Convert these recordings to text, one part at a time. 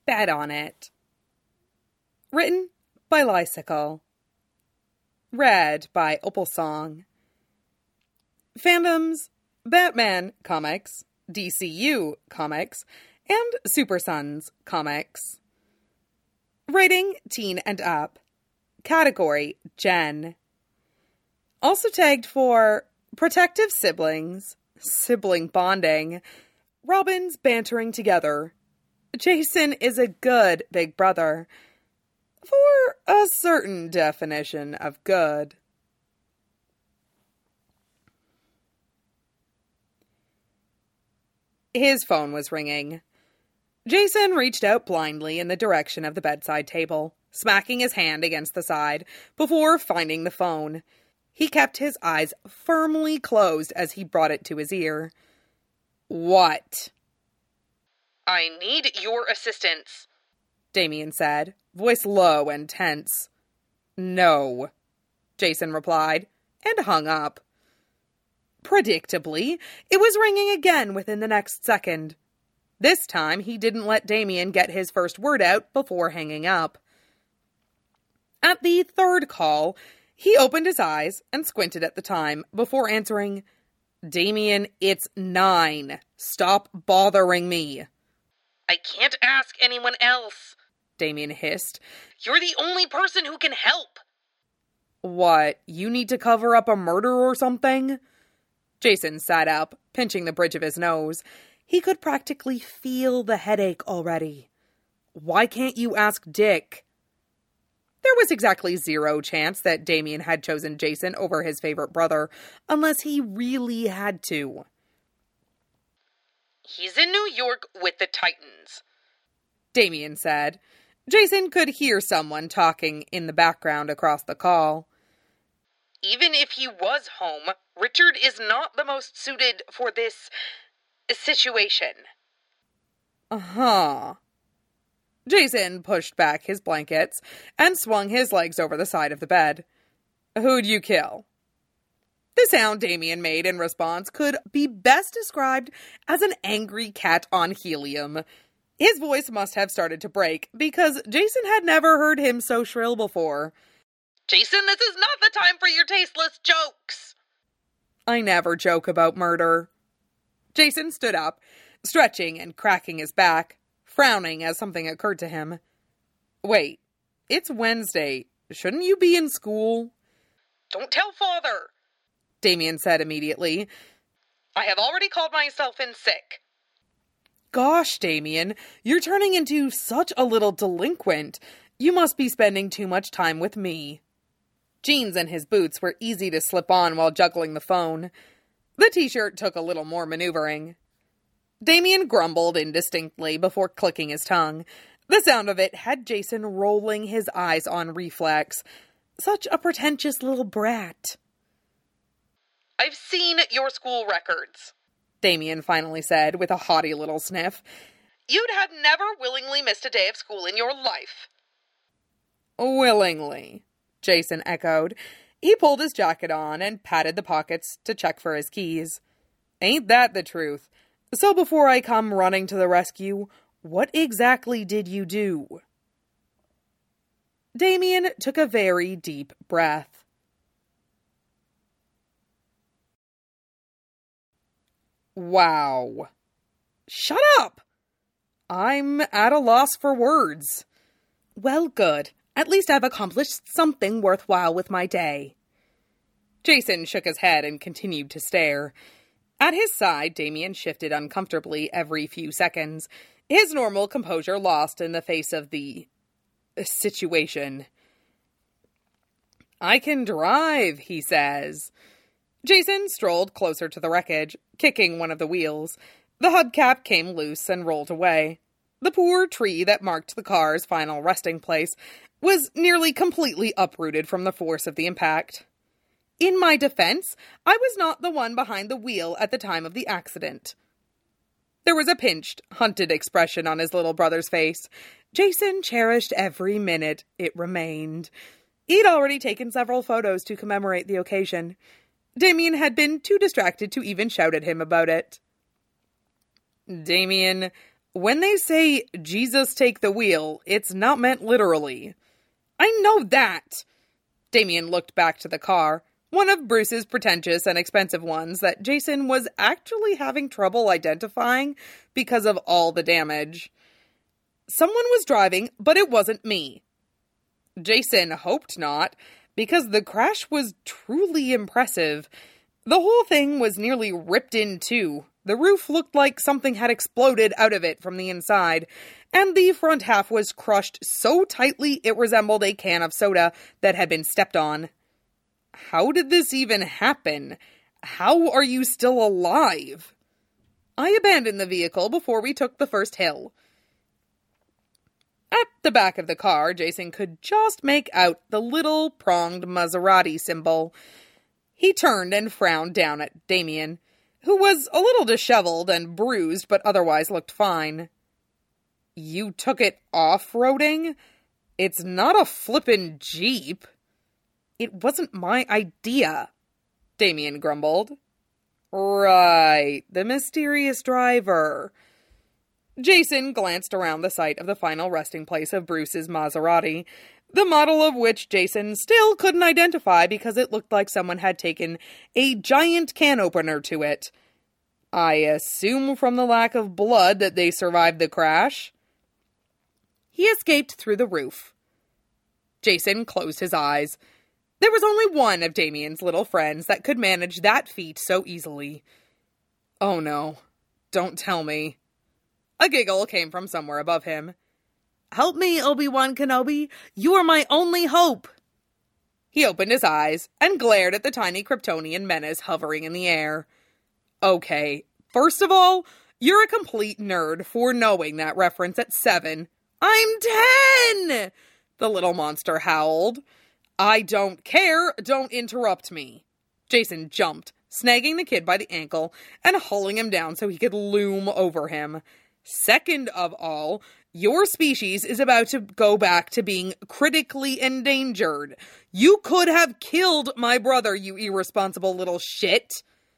bet on it. Written by Lysicle. Read by Opalsong. Fandoms: Batman Comics, DCU Comics, and Super Sons Comics. Rating: teen and up. Category: Gen. Also tagged for protective siblings, sibling bonding, Robins bantering together, Jason is a good big brother, for a certain definition of good. His phone was ringing. Jason reached out blindly in the direction of the bedside table, smacking his hand against the side before finding the phone. He kept his eyes firmly closed as he brought it to his ear. What? I need your assistance, Damien said, voice low and tense. No, Jason replied, and hung up. Predictably, it was ringing again within the next second. This time, he didn't let Damien get his first word out before hanging up. At the third call, he opened his eyes and squinted at the time before answering, Damien, it's 9. Stop bothering me. I can't ask anyone else, Damien hissed. You're the only person who can help. What, you need to cover up a murder or something? Jason sat up, pinching the bridge of his nose. He could practically feel the headache already. Why can't you ask Dick? There was exactly zero chance that Damien had chosen Jason over his favorite brother, unless he really had to. He's in New York with the Titans, Damien said. Jason could hear someone talking in the background across the call. Even if he was home, Richard is not the most suited for this situation. Uh-huh. Jason pushed back his blankets and swung his legs over the side of the bed. Who'd you kill? The sound Damien made in response could be best described as an angry cat on helium. His voice must have started to break because Jason had never heard him so shrill before. Jason, this is not the time for your tasteless jokes. I never joke about murder. Jason stood up, stretching and cracking his back, frowning as something occurred to him. Wait, it's Wednesday. Shouldn't you be in school? Don't tell Father, Damien said immediately. I have already called myself in sick. Gosh, Damien, you're turning into such a little delinquent. You must be spending too much time with me. Jeans and his boots were easy to slip on while juggling the phone. The t-shirt took a little more maneuvering. Damien grumbled indistinctly before clicking his tongue. The sound of it had Jason rolling his eyes on reflex. Such a pretentious little brat. I've seen your school records, Damien finally said with a haughty little sniff. You'd have never willingly missed a day of school in your life. Willingly, Jason echoed. He pulled his jacket on and patted the pockets to check for his keys. Ain't that the truth? So before I come running to the rescue, what exactly did you do? Damien took a very deep breath. Wow. Shut up! I'm at a loss for words. Well, good. At least I've accomplished something worthwhile with my day. Jason shook his head and continued to stare. At his side, Damien shifted uncomfortably every few seconds, his normal composure lost in the face of the situation. I can drive, he says. Jason strolled closer to the wreckage, kicking one of the wheels. The hubcap came loose and rolled away. The poor tree that marked the car's final resting place was nearly completely uprooted from the force of the impact. In my defense, I was not the one behind the wheel at the time of the accident. There was a pinched, hunted expression on his little brother's face. Jason cherished every minute it remained. He'd already taken several photos to commemorate the occasion. Damien had been too distracted to even shout at him about it. Damien, When they say Jesus take the wheel, it's not meant literally. I know that. Damien looked back to the car, one of Bruce's pretentious and expensive ones that Jason was actually having trouble identifying because of all the damage. Someone was driving, but it wasn't me. Jason hoped not, because the crash was truly impressive. The whole thing was nearly ripped in two. The roof looked like something had exploded out of it from the inside, and the front half was crushed so tightly it resembled a can of soda that had been stepped on. How did this even happen? How are you still alive? I abandoned the vehicle before we took the first hill. At the back of the car, Jason could just make out the little pronged Maserati symbol. He turned and frowned down at Damien, who was a little disheveled and bruised but otherwise looked fine. You took it off-roading? It's not a flippin' Jeep. It wasn't my idea, Damien grumbled. Right, the mysterious driver. Jason glanced around the site of the final resting place of Bruce's Maserati, the model of which Jason still couldn't identify because it looked like someone had taken a giant can opener to it. I assume from the lack of blood that they survived the crash. He escaped through the roof. Jason closed his eyes. There was only one of Damien's little friends that could manage that feat so easily. Oh no, don't tell me. A giggle came from somewhere above him. Help me, Obi-Wan Kenobi. You are my only hope. He opened his eyes and glared at the tiny Kryptonian menace hovering in the air. Okay, first of all, you're a complete nerd for knowing that reference at 7. I'm 10! The little monster howled. I don't care, don't interrupt me. Jason jumped, snagging the kid by the ankle and hauling him down so he could loom over him. Second of all, your species is about to go back to being critically endangered. You could have killed my brother, you irresponsible little shit.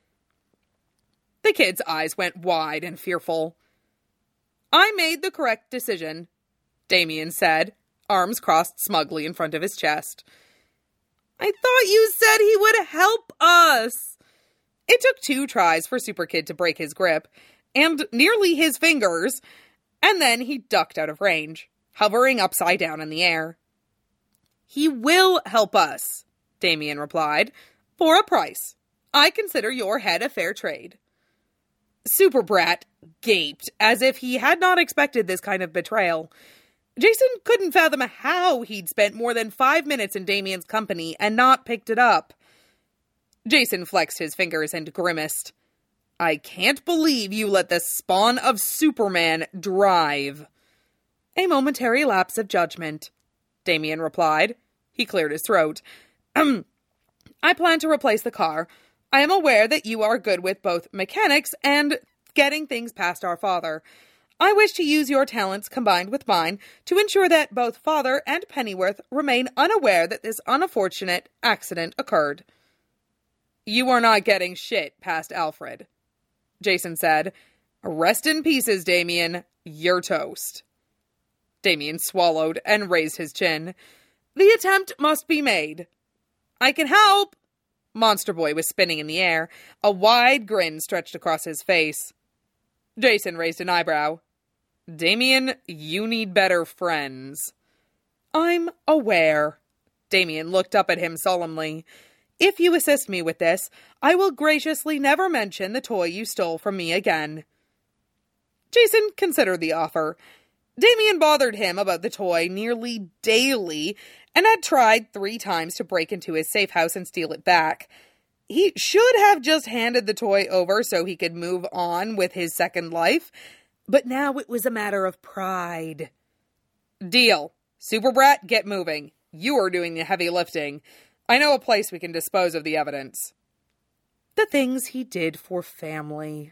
The kid's eyes went wide and fearful. I made the correct decision, Damien said, arms crossed smugly in front of his chest. I thought you said he would help us. It took 2 tries for Super Kid to break his grip, and nearly his fingers, and then he ducked out of range, hovering upside down in the air. He will help us, Damien replied, for a price. I consider your head a fair trade. Super Brat gaped, as if he had not expected this kind of betrayal. Jason couldn't fathom how he'd spent more than 5 minutes in Damien's company and not picked it up. Jason flexed his fingers and grimaced. I can't believe you let the spawn of Superman drive. A momentary lapse of judgment, Damien replied. He cleared his throat. I plan to replace the car. I am aware that you are good with both mechanics and getting things past our father. I wish to use your talents combined with mine to ensure that both Father and Pennyworth remain unaware that this unfortunate accident occurred. You are not getting shit past Alfred, Jason said. Rest in pieces, Damien. You're toast. Damien swallowed and raised his chin. The attempt must be made. I can help. Monster Boy was spinning in the air. A wide grin stretched across his face. Jason raised an eyebrow. Damien, you need better friends. I'm aware. Damien looked up at him solemnly. If you assist me with this, I will graciously never mention the toy you stole from me again. Jason considered the offer. Damien bothered him about the toy nearly daily and had tried 3 times to break into his safe house and steal it back. He should have just handed the toy over so he could move on with his second life, but now it was a matter of pride. Deal. Super Brat, get moving. You are doing the heavy lifting. I know a place we can dispose of the evidence. The things he did for family.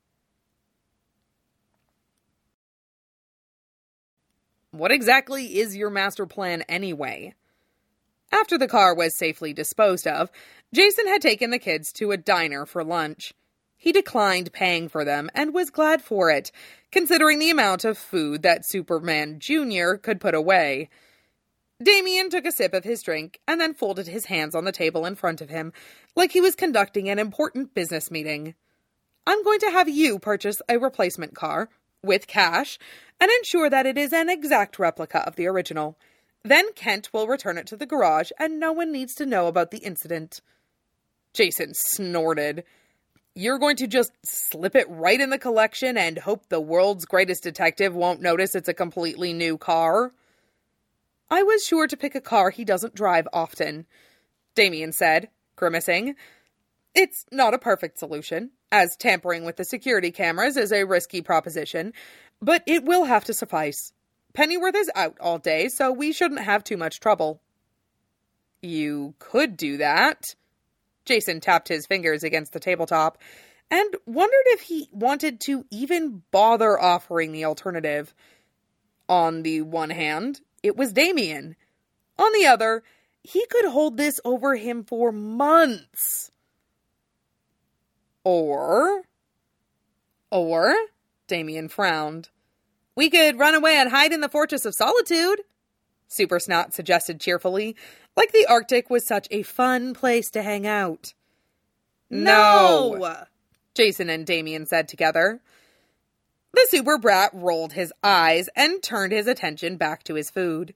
What exactly is your master plan anyway? After the car was safely disposed of, Jason had taken the kids to a diner for lunch. He declined paying for them and was glad for it, considering the amount of food that Superman Jr. could put away. Damien took a sip of his drink and then folded his hands on the table in front of him, like he was conducting an important business meeting. I'm going to have you purchase a replacement car, with cash, and ensure that it is an exact replica of the original. Then Kent will return it to the garage, and no one needs to know about the incident. Jason snorted. You're going to just slip it right in the collection and hope the world's greatest detective won't notice it's a completely new car? I was sure to pick a car he doesn't drive often, Damien said, grimacing. It's not a perfect solution, as tampering with the security cameras is a risky proposition, but it will have to suffice. Pennyworth is out all day, so we shouldn't have too much trouble. You could do that. Jason tapped his fingers against the tabletop and wondered if he wanted to even bother offering the alternative. On the one hand, it was Damien. On the other, he could hold this over him for months. Or, Damien frowned. We could run away and hide in the Fortress of Solitude, Supersnot suggested cheerfully, like the Arctic was such a fun place to hang out. No! Jason and Damien said together. The super brat rolled his eyes and turned his attention back to his food.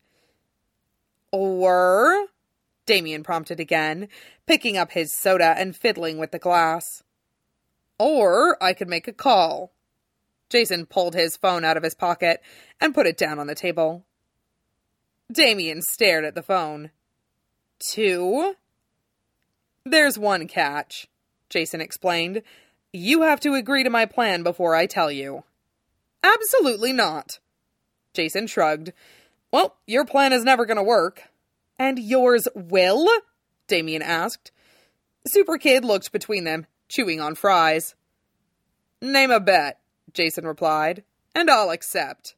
Or, Damien prompted again, picking up his soda and fiddling with the glass. Or I could make a call. Jason pulled his phone out of his pocket and put it down on the table. Damien stared at the phone. 2? There's one catch, Jason explained. You have to agree to my plan before I tell you. Absolutely not. Jason shrugged. Well, your plan is never going to work. And yours will? Damien asked. Super Kid looked between them, chewing on fries. Name a bet, Jason replied, and I'll accept.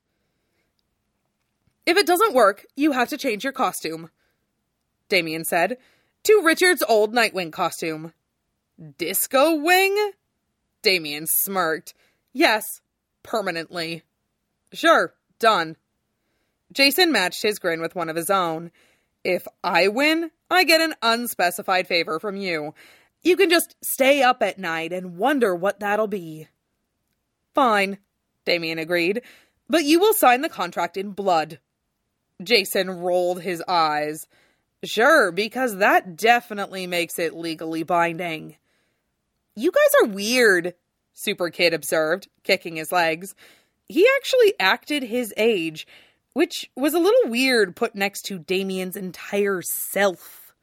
If it doesn't work, you have to change your costume, Damien said, to Richard's old Nightwing costume. Disco Wing? Damien smirked. Yes, permanently. Sure, done. Jason matched his grin with one of his own. If I win, I get an unspecified favor from you. You can just stay up at night and wonder what that'll be. Fine, Damien agreed, but you will sign the contract in blood. Jason rolled his eyes. Sure, because that definitely makes it legally binding. You guys are weird, Super Kid observed, kicking his legs. He actually acted his age, which was a little weird put next to Damien's entire self.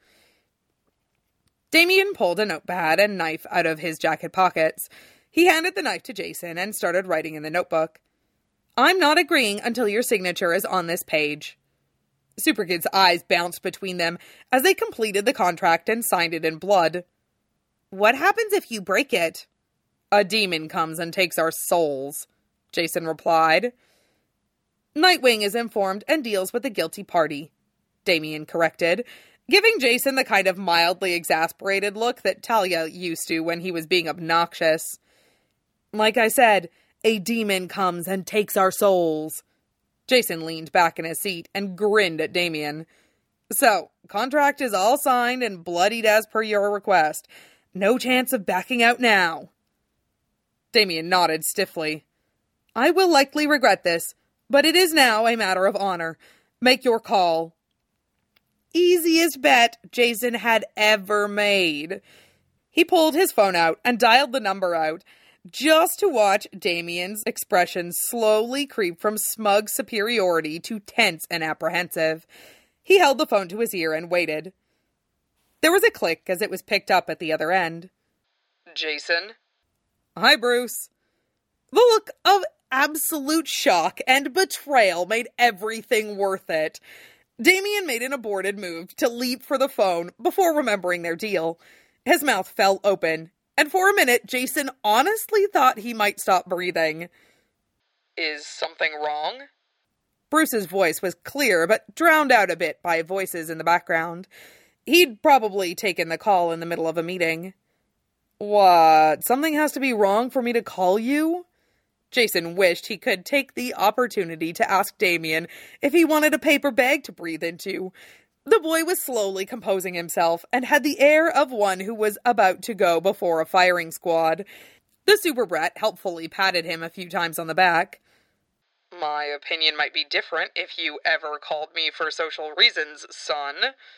Damien pulled a notepad and knife out of his jacket pockets. He handed the knife to Jason and started writing in the notebook. I'm not agreeing until your signature is on this page. Super Kid's eyes bounced between them as they completed the contract and signed it in blood. What happens if you break it? A demon comes and takes our souls, Jason replied. Nightwing is informed and deals with the guilty party, Damien corrected, giving Jason the kind of mildly exasperated look that Talia used to when he was being obnoxious. Like I said, a demon comes and takes our souls. Jason leaned back in his seat and grinned at Damien. So, contract is all signed and bloodied as per your request. No chance of backing out now. Damien nodded stiffly. I will likely regret this, but it is now a matter of honor. Make your call. Easiest bet Jason had ever made. He pulled his phone out and dialed the number out, just to watch Damien's expression slowly creep from smug superiority to tense and apprehensive. He held the phone to his ear and waited. There was a click as it was picked up at the other end. Jason? Hi, Bruce. The look of absolute shock and betrayal made everything worth it. Damien made an aborted move to leap for the phone before remembering their deal. His mouth fell open, and for a minute, Jason honestly thought he might stop breathing. Is something wrong? Bruce's voice was clear, but drowned out a bit by voices in the background. He'd probably taken the call in the middle of a meeting. What? Something has to be wrong for me to call you? Jason wished he could take the opportunity to ask Damien if he wanted a paper bag to breathe into. The boy was slowly composing himself and had the air of one who was about to go before a firing squad. The super brat helpfully patted him a few times on the back. My opinion might be different if you ever called me for social reasons, son.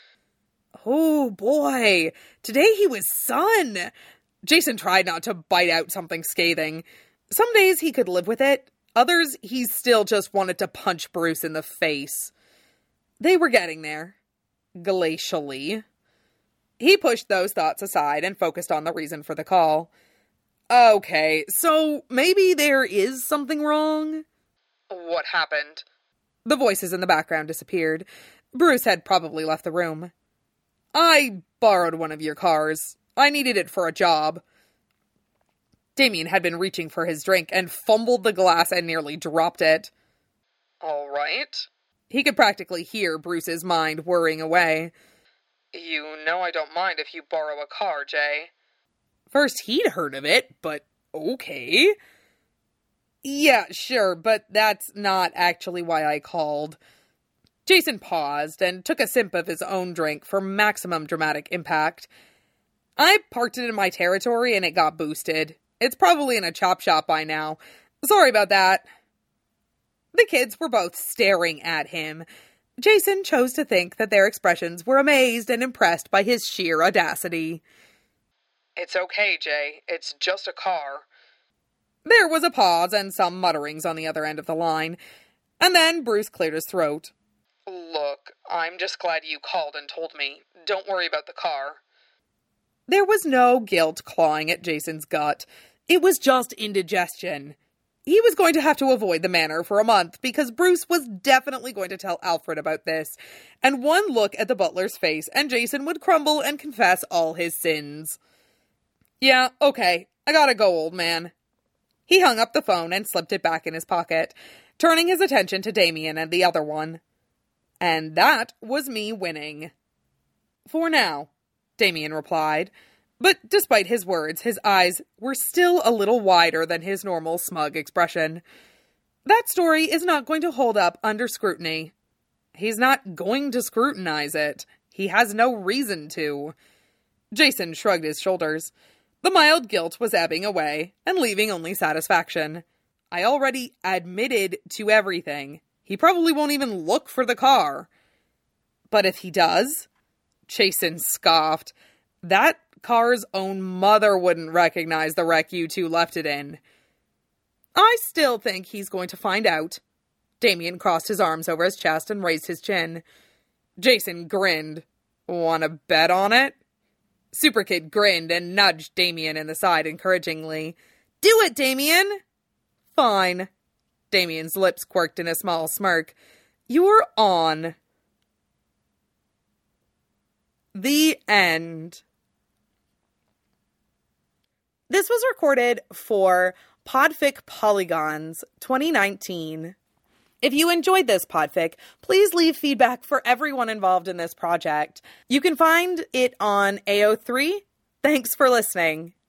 Oh boy, today he was son. Jason tried not to bite out something scathing. Some days he could live with it, others he still just wanted to punch Bruce in the face. They were getting there. Glacially. He pushed those thoughts aside and focused on the reason for the call. Okay, so maybe there is something wrong? What happened? The voices in the background disappeared. Bruce had probably left the room. I borrowed one of your cars. I needed it for a job. Damien had been reaching for his drink and fumbled the glass and nearly dropped it. All right. He could practically hear Bruce's mind whirring away. You know I don't mind if you borrow a car, Jay. First he'd heard of it, but okay. Yeah, sure, but that's not actually why I called. Jason paused and took a sip of his own drink for maximum dramatic impact. I parked it in my territory and it got boosted. It's probably in a chop shop by now. Sorry about that. The kids were both staring at him. Jason chose to think that their expressions were amazed and impressed by his sheer audacity. It's okay, Jay. It's just a car. There was a pause and some mutterings on the other end of the line. And then Bruce cleared his throat. Look, I'm just glad you called and told me. Don't worry about the car. There was no guilt clawing at Jason's gut. It was just indigestion. He was going to have to avoid the manor for a month because Bruce was definitely going to tell Alfred about this. And one look at the butler's face and Jason would crumble and confess all his sins. Yeah, okay, I gotta go, old man. He hung up the phone and slipped it back in his pocket, turning his attention to Damien and the other one. And that was me winning. For now, Damien replied. But despite his words, his eyes were still a little wider than his normal smug expression. That story is not going to hold up under scrutiny. He's not going to scrutinize it. He has no reason to. Jason shrugged his shoulders. The mild guilt was ebbing away and leaving only satisfaction. I already admitted to everything. He probably won't even look for the car. But if he does, Jason scoffed. That car's own mother wouldn't recognize the wreck you two left it in. I still think he's going to find out. Damien crossed his arms over his chest and raised his chin. Jason grinned. Wanna bet on it? Superkid grinned and nudged Damien in the side encouragingly. Do it, Damien! Fine. Damien's lips quirked in a small smirk. You're on. The end. This was recorded for Podfic Polygons 2019. If you enjoyed this podfic, please leave feedback for everyone involved in this project. You can find it on AO3. Thanks for listening.